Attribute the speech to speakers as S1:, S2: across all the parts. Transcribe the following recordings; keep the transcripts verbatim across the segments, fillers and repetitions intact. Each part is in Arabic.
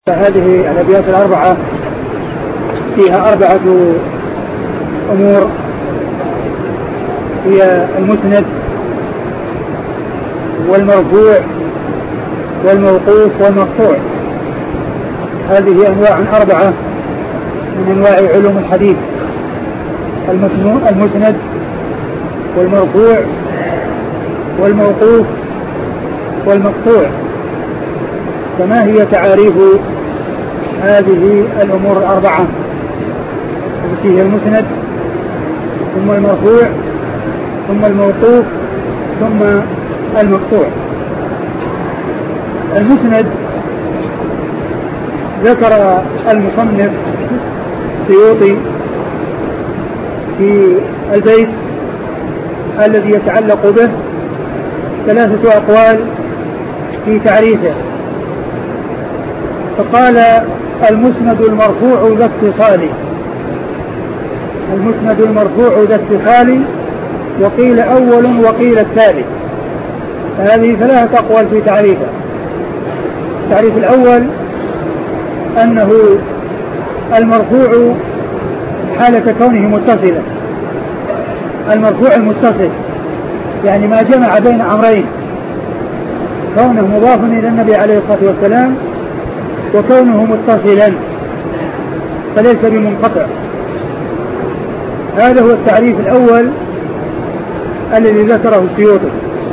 S1: هذه الأبيات الأربعة فيها أربعة أمور، هي المسند والمرفوع والموقوف والمقطوع. هذه أنواع أربعة من أنواع علوم الحديث: المسند والمرفوع والموقوف والمقطوع. فما هي تعاريف هذه الأمور الأربعة التي هي المسند ثم المرفوع ثم الموقوف ثم المقطوع؟ المسند ذكر المصنف السيوطي في البيت الذي يتعلق به ثلاثة أقوال في تعريفه، فقال: المسند المرفوع ذا اتصال، المسند المرفوع ذا اتصال، وقيل أول وقيل التالي. فهذه ثلاثة أقوال في تعريفه. التعريف الأول أنه المرفوع حالة كونه متصلا، المرفوع المتصل يعني ما جمع بين أمرين: كونه مضاف إلى النبي عليه الصلاة والسلام وكونه متصلا فليس بمنقطع. هذا هو التعريف الأول الذي ذكره السيوطي: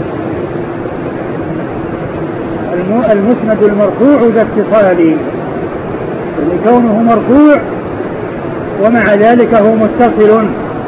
S1: المسند المرفوع ذا اتصال، يعني كونه مرفوع ومع ذلك هو متصل.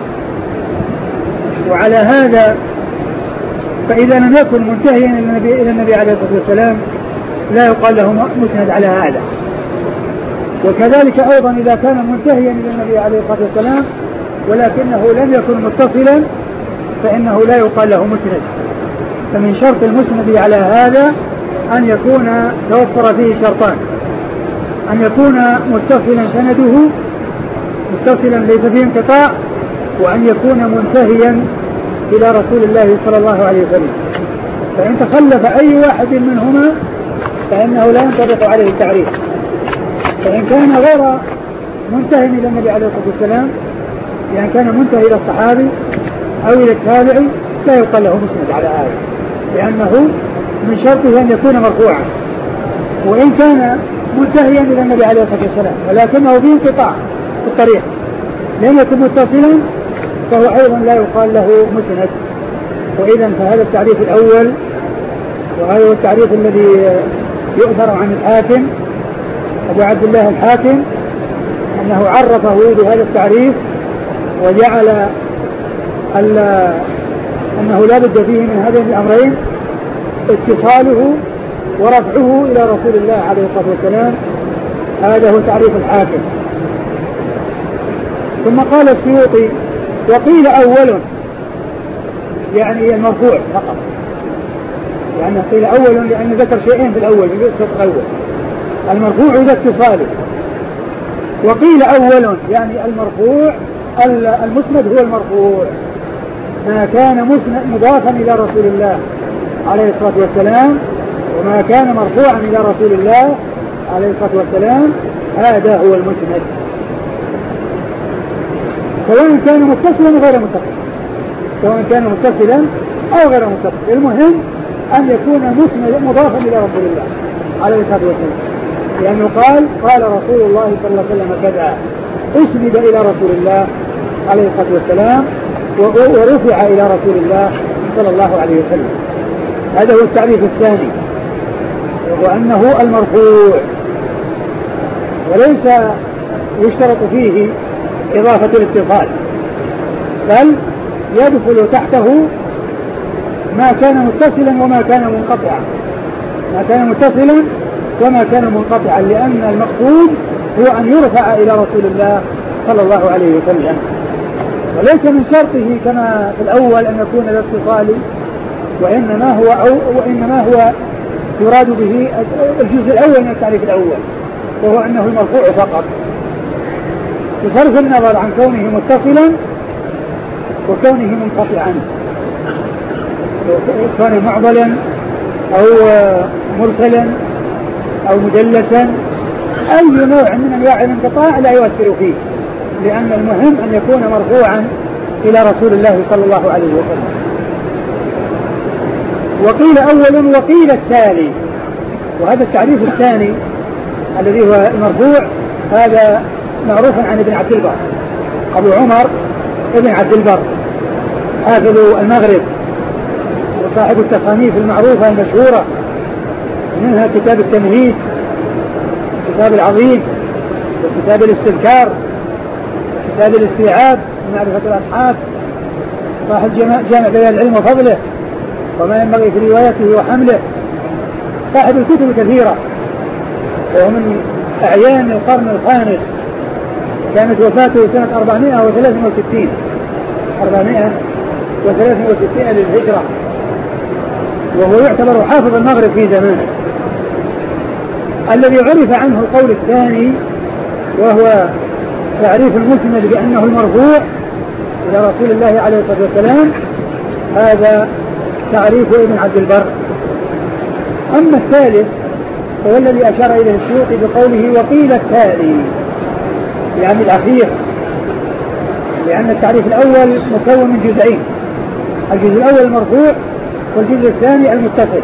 S1: وعلى هذا فإذا لم يكن منتهيا إلى النبي عليه الصلاة والسلام لا يقال له مسند على هذا، وكذلك أيضا إذا كان منتهيا إلى النبي عليه الصلاة والسلام ولكنه لم يكن متصلا فإنه لا يقال له مسند. فمن شرط المسند على هذا أن يكون توفر فيه شرطان: أن يكون متصلا سنده، متصلا ليس فيه انقطاع، وأن يكون منتهيا إلى رسول الله صلى الله عليه وسلم. فإن تخلف أي واحد منهما فإنه لا ينطبق عليه التعريف. فإن كان غير منتهي إلى النبي عليه الصلاة والسلام، يعني كان منتهي إلى الصحابي أو إلى التابعي، لا يقال له مسند على هذا، لأنه من شرطه أن يكون مرفوعا. وإن كان منتهيا إلى النبي عليه الصلاة والسلام ولكنه فيه انقطاع في الطريق لم يكن متصلا فهو أيضا لا يقال له مسند. وإذا فهذا التعريف الأول، وهذا هو التعريف الذي يؤثر عن الحاكم أبو عبد الله الحاكم، أنه عرفه بهذا التعريف وجعل أنه لا بد فيه من هذين الأمرين: اتصاله ورفعه إلى رسول الله عليه الصلاة والسلام. هذا هو تعريف الحاكم. ثم قال السيوطي: وقيل أول، يعني المرفوع فقط، يعني قيل أول لأن ذكر شيئين في الأول في الشرط الأول: المرفوع ذا اتصاله، وقيل أول يعني المرفوع المسند هو المرفوع ما كان مسند مضافا إلى رسول الله عليه الصلاة والسلام، وما كان مرفوعا إلى رسول الله عليه الصلاة والسلام هذا هو المسند، سواء كان متصلا أو غير متصل، سواء كان متصلا أو غير متصل، المهم أن يكون مسند مضافا إلى رسول الله عليه الصلاة والسلام، لأنه قال: قال رسول الله صلى الله عليه وسلم كذا، أسند إلى رسول الله عليه الصلاة والسلام ورفع إلى رسول الله صلى الله عليه وسلم. هذا هو التعريف الثاني، وأنه المرفوع، وليس يشترط فيه إضافة الاتصال، بل يدخل تحته ما كان متصلا وما كان منقطعا، ما كان متصلا وما كان منقطعا، لأن المقصود هو أن يرفع إلى رسول الله صلى الله عليه وسلم، وليس من شرطه كما في الأول أن يكون الاتصال، وإنما هو أو وإنما هو يراد به الجزء الأول من التعريف الأول، وهو أنه المرفوع فقط، بصرف النظر عن كونه متصلا وكونه منقطعا، كان معضلا أو مرسلا أو مدلسا أي نوع من أنواع الانقطاع لا يؤثر فيه، لأن المهم أن يكون مرفوعا إلى رسول الله صلى الله عليه وسلم. وقيل أول وقيل التالي، وهذا التعريف الثاني الذي هو المرفوع هذا معروف عن ابن عبد البر، أبو عمر ابن عبد البر حافظ المغرب وصاحب التصانيف المعروفة المشهورة، منها كتاب التمهيد، كتاب العظيم، وكتاب الاستذكار، كتاب الاستيعاب معرفة الأصحاب، صاحب جامع بيان العلم وفضله وما ينبغي في روايته وحمله، صاحب الكتب كثيرة، وهو من أعيان القرن الخامس، كانت وفاته سنة أربعمائة وثلاثة وستين أربعمائة وثلاثة وستين للهجرة، وهو يعتبر حافظ المغرب في زمانه. الذي عرف عنه القول الثاني وهو تعريف المسند بأنه المرفوع إلى رسول الله عليه الصلاة والسلام، هذا تعريف ابن عبد البر. أما الثالث هو الذي أشار إليه السيوطي بقوله وقيل التالي، يعني الأخير، لأن التعريف الأول مكون من جزئين، الجزء الأول المرفوع والجزء الثاني المتصل.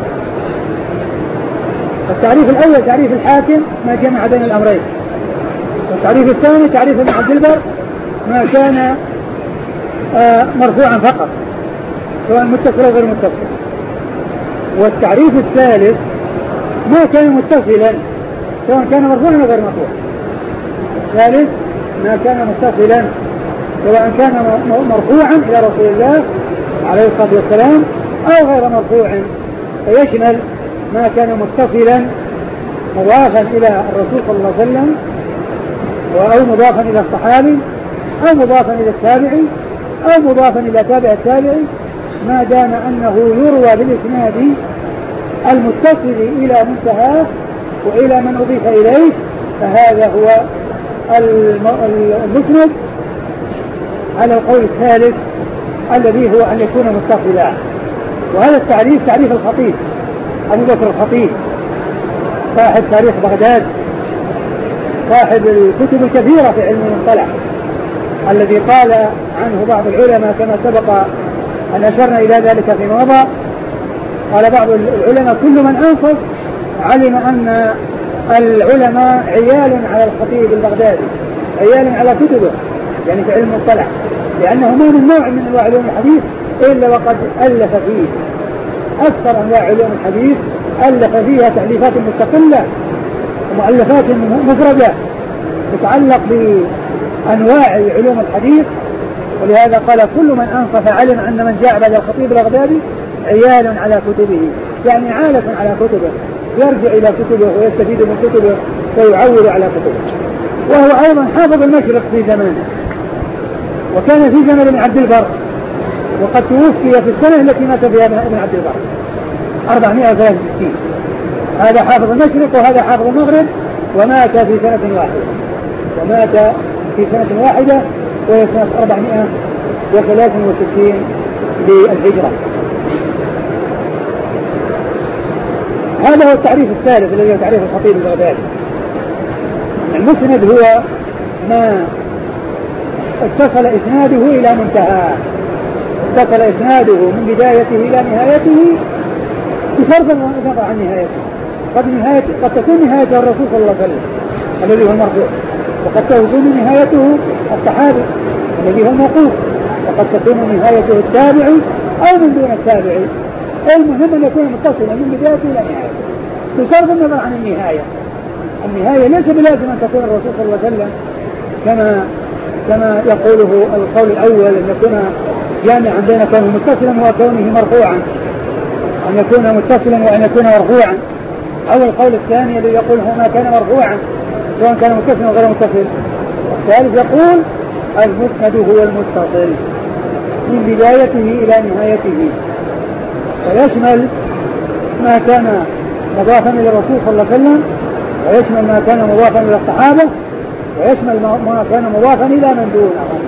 S1: التعريف الأول تعريف الحاكم ما جمع بين الأمرين، والتعريف الثاني تعريف ابن عبد البر ما كان آه مرفوعا فقط سواء متصل أو غير متصل. والتعريف الثالث ما كان متصلا سواء كان مرفوعا أو غير مرفوع. الثالث ما كان متصلا سواء كان مرفوعا إلى رسول الله عليه الصلاة والسلام أو غير مرفوع، فيشمل ما كان متصلا مضافا إلى الرسول صلى الله عليه وسلم أو مضافا إلى الصحابي أو مضافا إلى التابعي أو مضافا إلى تابع التابعي، ما دام أنه يروى بالإسناد المتصل إلى منتهاه وإلى من أضيف إليه، فهذا هو المسند على القول الثالث الذي هو أن يكون متصلا. وهذا التعريف تعريف الخطيب أبو بكر الخطيب صاحب تاريخ بغداد، صاحب الكتب الكثيرة في علم المصطلح، الذي قال عنه بعض العلماء كما سبق أن أشرنا إلى ذلك في مضى، قال بعض العلماء كل من أنصف علم أن العلماء عيال على الخطيب البغدادي، عيال على كتبه يعني في علم المصطلح، لأنه ما من نوع من أنواع علوم الحديث إلا وقد ألف فيه، أكثر أنواع علوم الحديث ألف فيها تأليفات مستقلة ومؤلفات مفردة تتعلق بأنواع علوم الحديث. ولهذا قال كل من أنصف علم أن من جاء بعد الخطيب البغدادي عيال على كتبه، يعني عالة على كتبه، يرجع إلى كتبه ويستفيد من كتبه ويعول على كتبه. وهو أيضا حافظ المشرق في زمانه، وكان في زمن ابن عبد البر، وقد توفي في السنة التي مات فيها ابن عبد البر أربعمائة وثلاثة وستين. هذا حافظ المشرق وهذا حافظ المغرب، ومات في سنة واحدة ومات في سنة واحدة وهي سنة أربعمائة وثلاثة وستين للهجرة. هذا هو التعريف الثالث الذي هو تعريف الخطيب البغدادي. المسند هو ما اتصل إسناده إلى منتهى، اتصل إسناده من بدايته إلى نهايته بشرط النظر عن نهايته. قد, نهاية قد تكون نهايته الرسول صلى الله عليه وسلم الذي هو المرفوع، وقد تكون نهايته الصحابي الذي هو الموقوف، وقد تكون نهايته التابعي أو من دون التابعي. المهم أن يكون متصلا من بدايته إلى نهايته بشرط النظر عن النهاية. النهاية ليس بلازم أن تكون الرسول صلى الله عليه وسلم كما كما يقوله القول الأول أن يكون جامعا بين كونه متصلا وكونه مرفوعا، أن يكون متصلا وأن يكون مرفوعا، أو القول الثاني الذي يقول هو ما كان مرفوعا سواء كان متصلا أو غير متصل. الثالث يقول المسند هو المتصل من بدايته إلى نهايته، ويشمل ما كان مضافا إلى الرسول صلى الله عليه وسلم، ويشمل ما كان مضافا إلى الصحابة، ويشمل ما كان مضافا إلى من دونهم.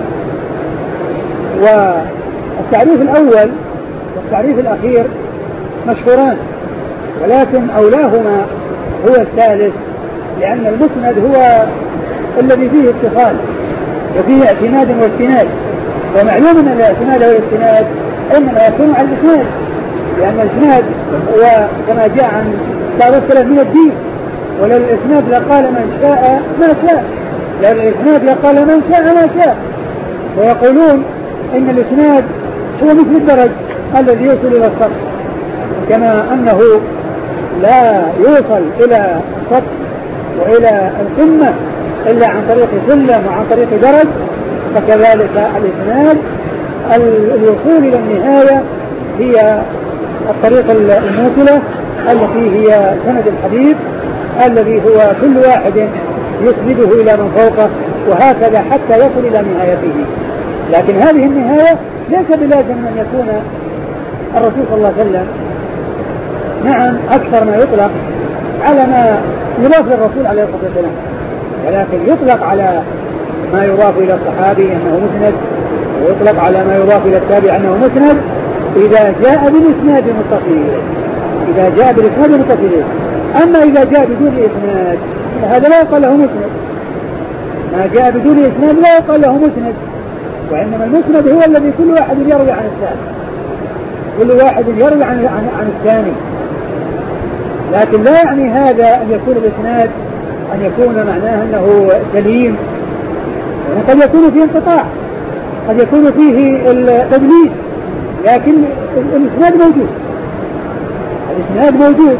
S1: والتعريف الأول والتعريف الأخير مشهوران، ولكن أولاهما هو الثالث لأن المسند هو الذي فيه اتصال وفيه اعتماد واستناد، ومعلوم أن الاعتماد والاستناد إنما يكون على الإسناد، لأن الإسناد هو كما جاء عن بعض السلف من الدين، ولو الإسناد لقال من شاء ما شاء، لو الإسناد لقال من شاء ما شاء. ويقولون إن الإسناد هو مثل الدرج الذي يوصل إلى السطح، كما أنه لا يوصل إلى السطح وإلى القمة إلا عن طريق سلم وعن طريق درج، فكذلك الإسناد الوصول إلى النهاية هي الطريق الموصلة التي هي سند الحديث الذي هو كل واحد يسنده إلى من فوقه، وهكذا حتى يصل إلى نهايته. لكن هذه النهاية ليس بلازم أن يكون الرسول صلى الله عليه وسلم، نعم أكثر ما يطلق على ما يضاف للرسول عليه الصلاة والسلام، ولكن يطلق على ما يضاف إلى الصحابي أنه مسند، ويطلق على ما يضاف إلى التابع أنه مسند إذا جاء بالإسناد المتصل، إذا جاء بالإسناد المتصل. أما إذا جاء بدون إسناد هذا لا يقال له مسند، ما جاء بدون إسناد لا يقال له مسند، وإنما المسند هو الذي كل واحد يروي عن الثاني، كل واحد يروي عن, عن, عن الثاني. لكن لا يعني هذا أن يكون الإسناد أن يكون معناه أنه سليم، يعني قد يكون فيه انقطاع، قد يكون فيه التدليس، لكن الإسناد موجود، الإسناد موجود،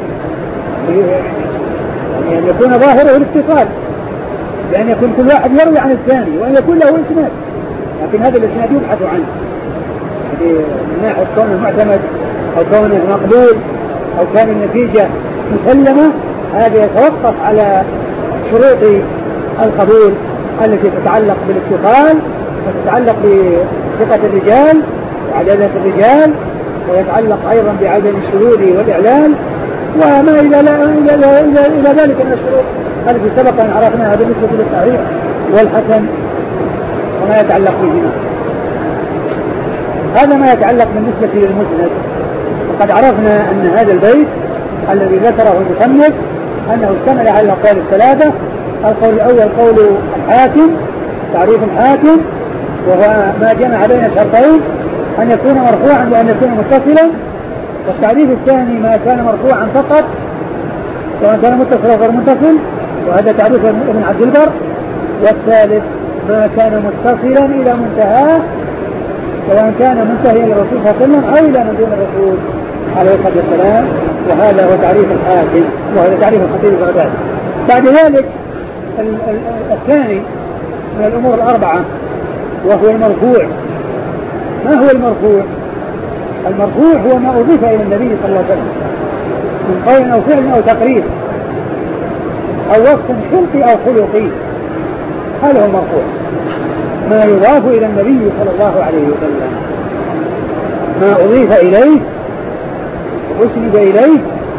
S1: يعني أن يكون ظاهره الاتصال، بأن يكون كل واحد يروي عن الثاني وأن يكون له إسناد، لكن هذا الإسناد يبحث عنه من ناحية كونه معتمد أو كونه مقبول أو كان النتيجة مسلمة. هذا يتوقف على شروط القبول التي تتعلق بالاتصال وتتعلق بثقة الرجال وعدالة الرجال، ويتعلق أيضا بعدم الشذوذ والإعلان وما إلى, إلى, إلى, إلى ذلك من الشروط التي سبق أن عرفناها بالنسبة للصحيح والحسن وما يتعلق بهما. هذا ما يتعلق بالنسبة للمسند. وقد عرفنا أن هذا البيت الذي ذكره المصنف أنه اشتمل على الأقوال الثلاثة. القول الأول قول الحاكم، تعريف الحاكم وهو ما جمع بين شرطين، أن يكون مرفوعا وأن يكون متصلا. والتعريف الثاني ما كان مرفوعا فقط سواء كان متصلا غير متصل، وهذا تعريف ابن عبد البر. والثالث ما كان متصلا إلى منتهاه سواء كان منتهيا للرسول صلى الله عليه وسلم أو إلى من دون الرسول عليه الصلاة والسلام، وهذا هو تعريف الحاكم وهذا تعريف الخطيب البغدادي. بعد ذلك الثاني من الأمور الأربعة وهو المرفوع. ما هو المرفوع؟ المرفوع هو ما أضيف إلى النبي صلى الله عليه وسلم من قول أو فعل أو تقرير أو وصف خلقي أو خلقي، هذا هو المرفوع، ما يضاف إلى النبي صلى الله عليه وسلم، ما أضيف إليه وأسند إليه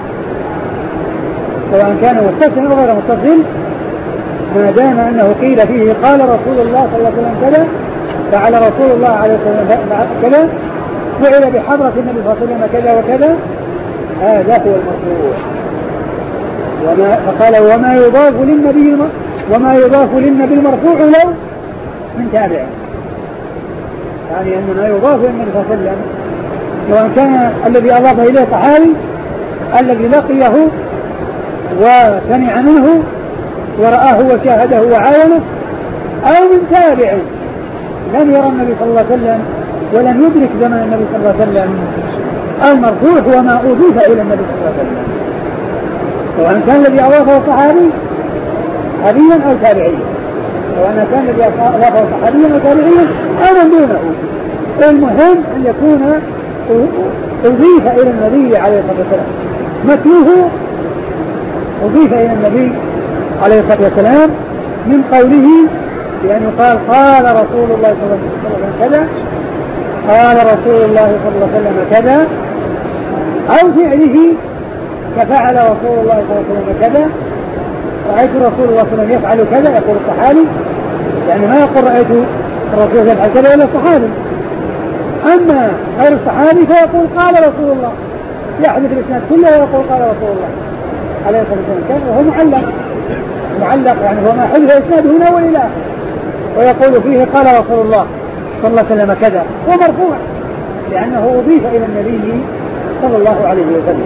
S1: سواء كان متصل أو غير متصل، ما دام أنه قيل فيه قال رسول الله صلى الله عليه وسلم كذا، فعل رسول الله عليه وسلم كذا، فعل بحضرة النبي صلى الله عليه وسلم كذا وكذا، هذا هو المرفوع. وما فقال وما يضاف للنبي وما يضاف للنبي المرفوع لو من تابع، يعني أن ما يضاف للنبي صلى الله عليه وسلم سواء كان الذي أضاف إليه صحابي الذي لقيه وسمع منه ورآه وشاهده وعاينه، أو من تابع لم يرى النبي صلى الله عليه وسلم ولم يدرك زمن النبي صلى الله عليه وسلم. المرفوع هو ما أضيف إلى النبي صلى الله عليه وسلم سواء كان الذي أضافه صحابي صحابيا أو تابعيا، سواء كان الذي أضافه صحابيا أو تابعيا أو من دونه، المهم أن يكون أضيف إلى النبي عليه الصلاة والسلام. متنه أضيف إلى النبي عليه الصلاة والسلام من قوله، لأنه قال قال رسول الله صلى الله عليه وسلم كذا، قال رسول الله صلى الله عليه وسلم كذا، أو فعله كفعل رسول الله صلى الله عليه وسلم كذا، رأيت رسول الله صلى الله عليه وسلم يفعل كذا، يقول الصحابي، يعني ما يقول رأيت الرسول يفعل كذا إلا الصحابي. أما غير الصحابي فيقول قال رسول الله، يحدث الإسناد كله ويقول قال رسول الله عليه الصلاة والسلام كذا، وهو معلق معلق يعني هو ما حدث إسناده هنا وإلى آخره، ويقول فيه قال رسول الله صلى الله عليه وسلم كذا، هو مرفوع لأنه أضيف إلى النبي صلى الله عليه وسلم.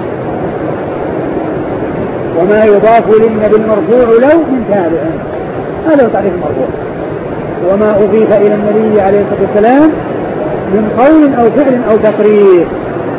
S1: وما يضاف للنبي المرفوع لو من تابع، هذا هو تعريف المرفوع. وما أضيف إلى النبي عليه الصلاة والسلام من قول أو فعل أو تقرير،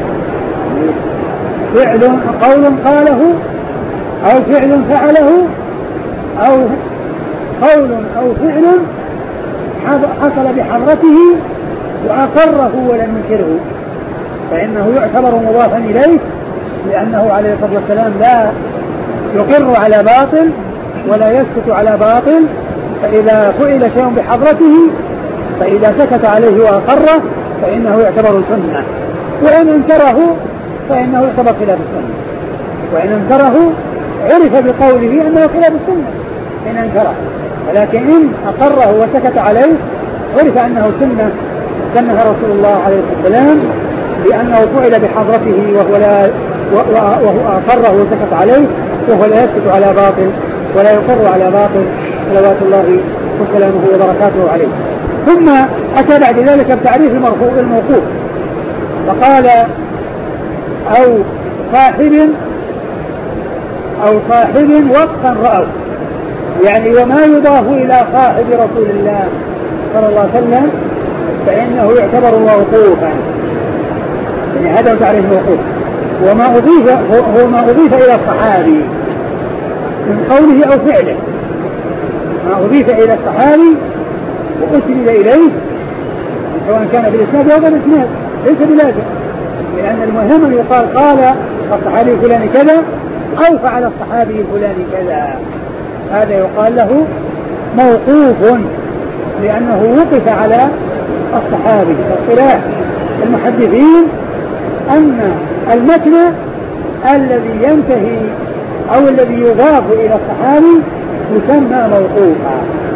S1: فعل قول قاله أو فعل فعله أو قول أو فعل حصل بحضرته وأقره ولم ينكره، فإنه يعتبر مضافا إليه، لأنه عليه الصلاة والسلام لا يقر على باطل ولا يسكت على باطل، فإذا فعل شيء بحضرته فإذا سكت عليه وأقره فإنه يعتبر سنة، وإن انكره فإنه يعتبر خلاف السنة، وإن انكره عرف بقوله أنه خلاف السنة إن انكره، ولكن إن أقره وسكت عليه عرف أنه سنة سنها رسول الله عليه الصلاة والسلام، لأنه فعل بحضرته وهو لا وهو أقره وسكت عليه وهو لا يسكت على باطل ولا يقر على باطل صلوات الله وسلامه وبركاته عليه. ثم أتى بعد ذلك بتعريف المرفوع الموقوف، فقال أو صاحب أو صاحب وقفا رأوا، يعني وما يضاف إلى صاحب رسول الله صلى الله عليه وسلم فإنه يعتبر موقوفا، يعني هذا تعريف موقوف. وما أضيف هو ما أضيف إلى الصحابي من قوله أو فعله، ما أضيف إلى الصحابي وأسند إليه سواء كان بالإسناد أو بالإسناد ليس بلازم، لأن المهم أن يقال قال الصحابي فلان كذا أو فعل الصحابي فلان كذا، هذا يقال له موقوف لأنه وقف على الصحابي. اصطلاح المحدثين أن المتن الذي ينتهي أو الذي يضاف إلى الصحابي يسمى موقوفا،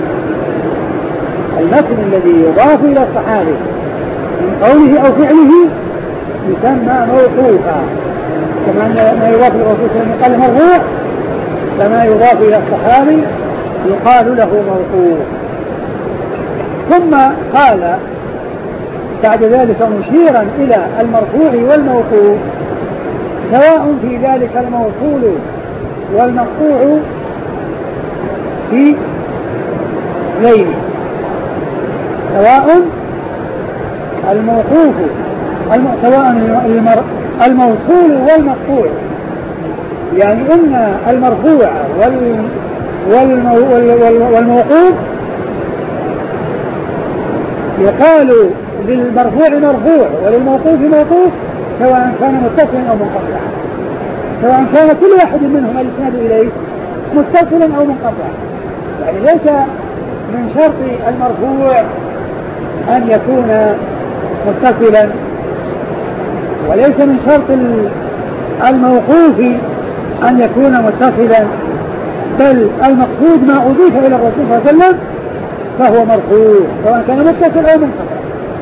S1: المتن الذي يضاف إلى الصحابي من قوله أو فعله يسمى موقوفا، كما أن ما يضاف إلى الرسول صلى الله عليه وسلم يقال مرفوع، فما يضاف إلى الصحابي يقال له موقوف. ثم قال بعد ذلك مشيرا إلى المرفوع والموقوف سواء في ذلك الموصول والمقطوع في غيره، سواء الموقوف سواء الموصول والمقطوع، يعني إن المرفوع والموقوف يقال للمرفوع مرفوع وللموقوف موقوف سواء كان متصلا أو منقطعا، سواء كان كل واحد منهم الإسناد إليه متصلا أو منقطعا، يعني ليس من شرط المرفوع أن يكون متصلا، وليس من شرط الموقوف أن يكون متصلا، بل المقصود ما أضيف إلى الرسول صلى الله عليه وسلم فهو مرفوع سواء كان متصل أو منقطع،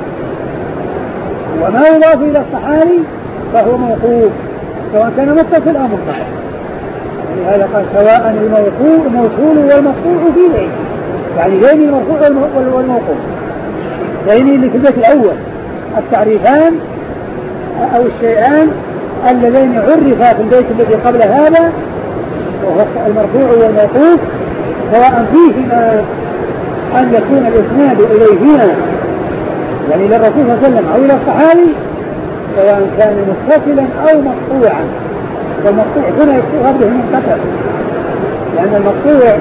S1: وما يضاف إلى الصحابي فهو موقوف سواء كان متصل أو منقطع. لهذا قال سواء الموصول والمقطوع في ذلك، يعني بين المرفوع والموقوف، بين اللي في البيت الأول التعريفان أو الشيئان اللذين عرفا في البيت الذي قبل هذا وهو المرفوع والموقوف، سواء فيهما أن يكون الإسناد إليهما يعني للرسول صلى الله عليه وسلم أو إلى الصحابي، سواء كان متصلا أو مقطوعا، والمقطوع هنا يصير به منقطع، لأن المقطوع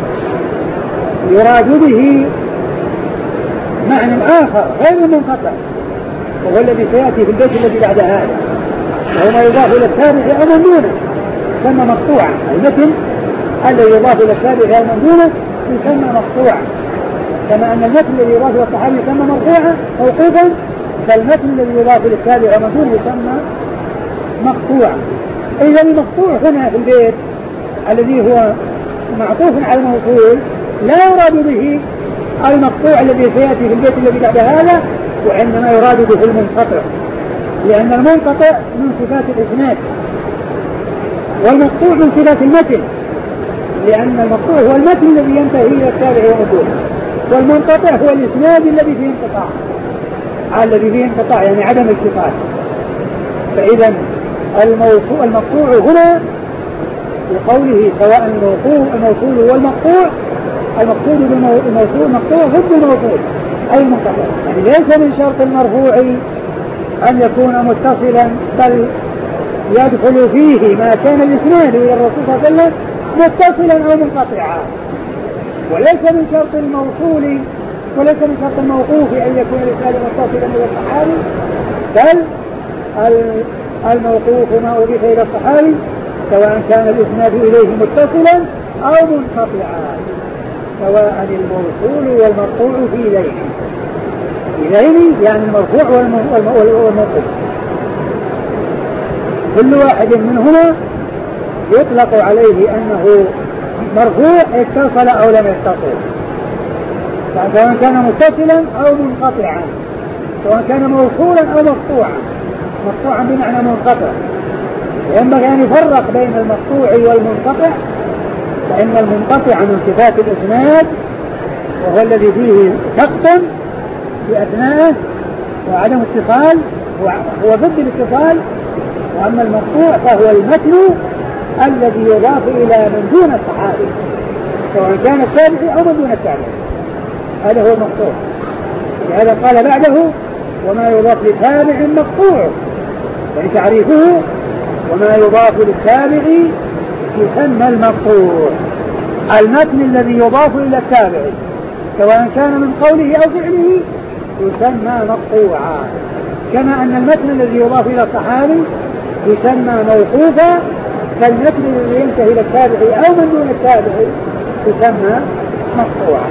S1: يراد به معنى آخر غير منقطع، وهو الذي سيأتي في البيت الذي بعد هذا، وهو ما يضاف إلى التابع أو من دونه يسمى مقطوعا. المتن الذي يضاف إلى التابع أو من دونه يسمى مقطوعا، كما أن المتن الذي يضاف إلى الصحابي يسمى مرفوعا موقوفا، فالمتن الذي يضاف إلى التابع أو من دونه يسمى مقطوعا. إذا المقطوع هنا في البيت الذي هو معطوف على الموصول لا يراد به المقطوع الذي سيأتي في البيت الذي بعد هذا، وإنما يراد به المنقطع، لأن المنقطع من صفات الإسناد والمقطوع من صفات المتن، لأن المقطوع هو المتن الذي ينتهي إلى التابع ومقطوع، والمنقطع هو الإسناد الذي فيه انقطاع، الذي فيه انقطاع يعني عدم اتصال. فإذا المقطوع هنا بقوله سواء الموصول والمقطوع، المقصود بالموصول المقطوع ضد الموصول أي المنقطع، يعني ليس من شرط المرفوع أن يكون متصلا، بل يدخل فيه ما كان الإسناد إلى الرسول صلى الله عليه وسلم متصلا أو منقطعا، وليس من شرط الموصول وليس من شرط الموقوف أن يكون الإسناد متصلا إلى الصحابي، بل الموقوف ما أضيف إلى الصحابي سواء كان الإسناد إليه متصلا أو منقطعا، سواء الموصول والمقطوع في ذيل في ذيل يعني المرفوع والموقوف، كل واحد منهما يطلق عليه أنه مرفوع اتصل أو لم يتصل، سواء كان متصلا أو منقطعا، سواء كان موصولا أو مقطوعا، مقطوعا بمعنى منقطع. ينبغي أن يفرق بين المقطوع والمنقطع، فإن المنقطع من صفات الإسناد وهو الذي فيه سقط في أثناءه وعدم اتصال، هو ضد الاتصال، وأما المقطوع فهو المتن الذي يضاف إلى من دون الصحابي سواء كان التابعي أو من دون التابعي، هذا هو المقطوع. لهذا قال بعده وما يضاف لتابع مقطوع، يعني تعريفه وما يضاف للتابع يسمى المقطوع، المتن الذي يضاف إلى التابع سواء كان من قوله أو فعله يسمى مقطوعا، كما أن المتن الذي يضاف إلى الصحابي يسمى موقوفا، فالمتن الذي ينتهي إلى التابع أو من دون التابع يسمى مقطوعا،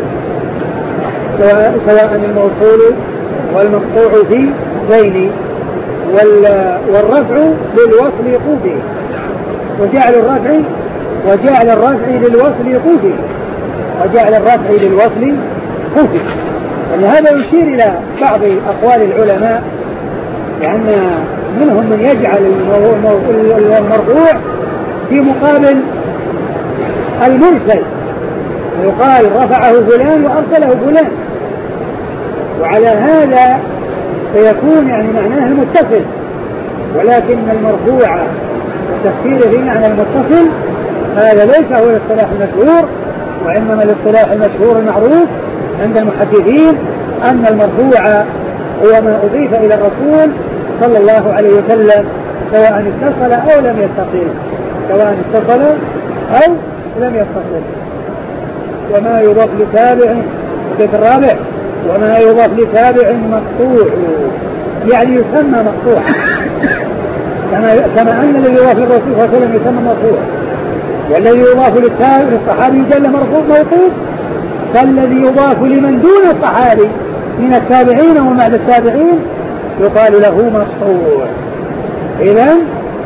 S1: سواء الموصول والمقطوع في ذيل، والرفع للوصل قوفي، وجعل الرفع وجعل الرفع للوصل قوفي وجعل الرفع للوصل قوفي. يعني هذا يشير إلى بعض أقوال العلماء، لأن منهم من يجعل المرفوع في مقابل المرسل، ويقال رفعه فلان وأرسله فلان، وعلى هذا فيكون يعني معناه المتصل، ولكن المرفوع والتفسير في معنى المتصل هذا ليس هو الاصطلاح المشهور، وإنما الاصطلاح المشهور المعروف عند المحدثين أن المرفوع هو ما أضيف إلى الرسول صلى الله عليه وسلم سواء اتصل أو لم يتصل سواء اتصل أو لم يتصل. وما يضاف لتابع البيت الرابع وما يضاف لتابع مقطوع يعني يسمى مقطوع، كما كما أن الذي يضاف للرسول صلى الله عليه وسلم يسمى مرفوع، والذي يضاف للصحابي جل مرفوع موقوف، فالذي يضاف لمن دون الصحابي من التابعين ومن بعد التابعين يقال له مقطوع. إذن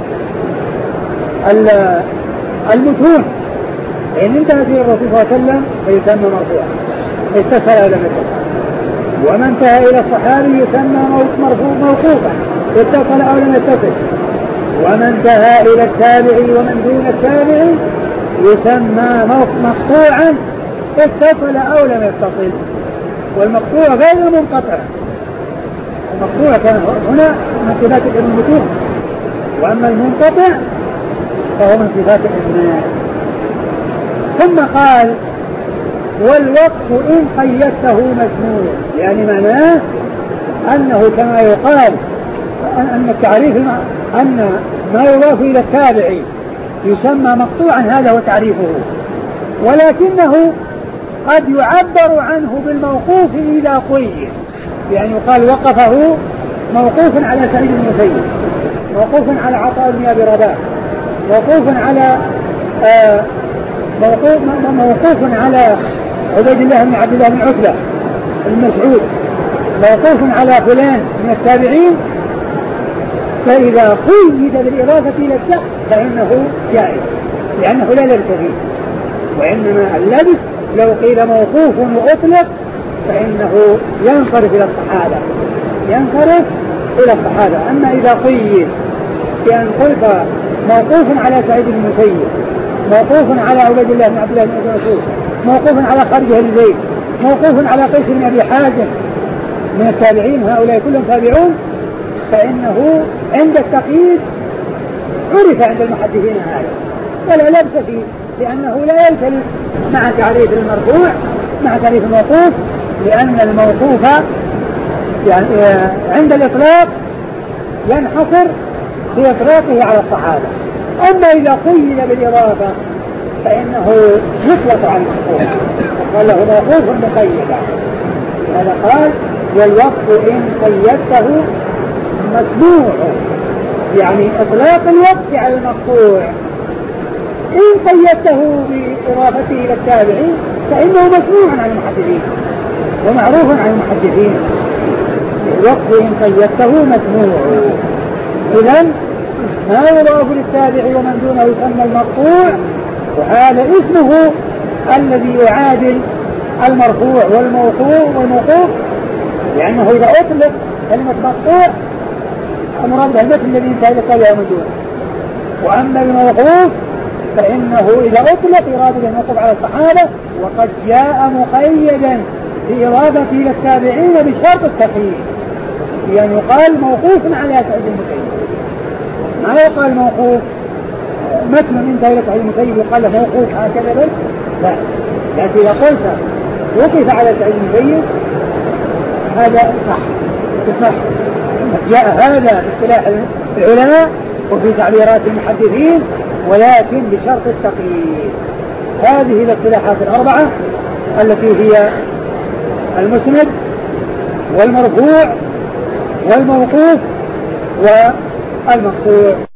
S1: المتون إن انتهت إلى الرسول صلى الله عليه وسلم فيسمى مرفوع اتصل لم يتصل، ومن انتهى إلى الصحابي يسمى مرفوع موقوفا اتصل أو لم يتصل، ومن انتهى إلى التابعي ومن دون التابعي يسمى مقطوعا اتصل أو لم يتصل. والمقطوع غير منقطع، المقطوع كان هنا من صفات المتون، وأما المنقطع فهو من صفات الإسناد. ثم قال والوقف إن قيدته مسموع، يعني معناه أنه كما يقال أن التعريف أن ما يضاف إلى التابعي يسمى مقطوعا، هذا هو تعريفه، ولكنه قد يعبر عنه بالموقوف إذا قيد، يعني يقال وقفه موقوف على سعيد بن المسيب، موقوف على عطاء بن أبي رباح، موقوف على آه موقوف, موقوف على عبيد الله بن عبد الله بن عتبة بن مسعود، موقوف على فلان من التابعين، فإذا قيد بالإضافة إلى الشخص فإنه جائز لأنه لا لبس فيه، وإنما اللبس لو قيل موقوف وأطلق فإنه ينصرف إلى الصحابة ينصرف إلى الصحابة. أما إذا قيد بأن قلت موقوف على سعيد بن المسيب موقوف على عبيد الله بن عبد الله بن مسعود، موقوف على خارجه الزيد، موقوف على قيس بن أبي حازم من التابعين، هؤلاء كلهم تابعون، فإنه عند التقييد عرف عند المحدثين هذا ولا لبس فيه، لأنه لا يلتبس مع تعريف المرفوع مع تعريف الموقوف، لأن الموقوف يعني عند الإطلاق ينحصر في إطلاقه على الصحابة، أما إذا قيد بالإضافة فإنه يطلق على المحفوظ، قال له موقوف مقيدا. هذا قال والوقف إن قيدته مسموع، يعني إطلاق الوقف على المقطوع إن قيدته بإضافته إلى التابعين فإنه مسموع عن المحدثين ومعروف عن المحدثين. الوقف إن قيدته مسموع، إذن ما يضاف للتابع ومن دونه يسمى المقطوع، وهذا اسمه الذي يعادل المرفوع والموقوف والموقوف، لأنه إذا أطلق كلمة مقطوع المراد به الذي انتهى إلى التابع ومن دونه، وأما الموقوف فإنه إذا أطلق يراد به الموقوف على الصحابة، وقد جاء مقيدا في إرادته إلى التابعين بشرط التقييد، يعني يقال موقوف على سعيد المسيب، ما يقال موقوف متن انتهى إلى سعيد المسيب يقال له موقوف هكذا بل لا، لكن إذا قلت وقف على سعيد المسيب هذا صح صح. جاء هذا باصطلاح العلماء وفي تعبيرات المحدثين، ولكن بشرط التقييد. هذه الاصطلاحات الأربعة التي هي المسند والمرفوع والموقوف والمقطوع.